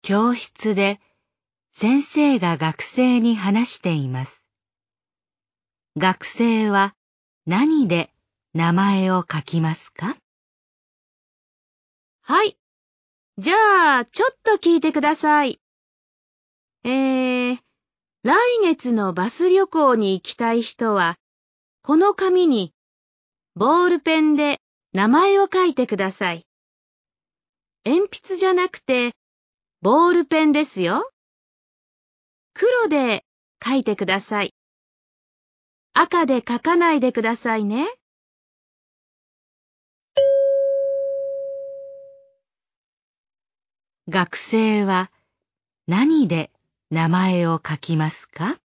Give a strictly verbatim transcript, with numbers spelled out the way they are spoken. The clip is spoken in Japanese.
教室で先生が学生に話しています。学生は何で名前を書きますか？ はい。じゃあ、ちょっと聞いてください。えー、来月のバス旅行に行きたい人は、この紙にボールペンで名前を書いてください。鉛筆じゃなくて、ボールペンですよ。黒で書いてください。赤で書かないでくださいね。 学生は何で名前を書きますか？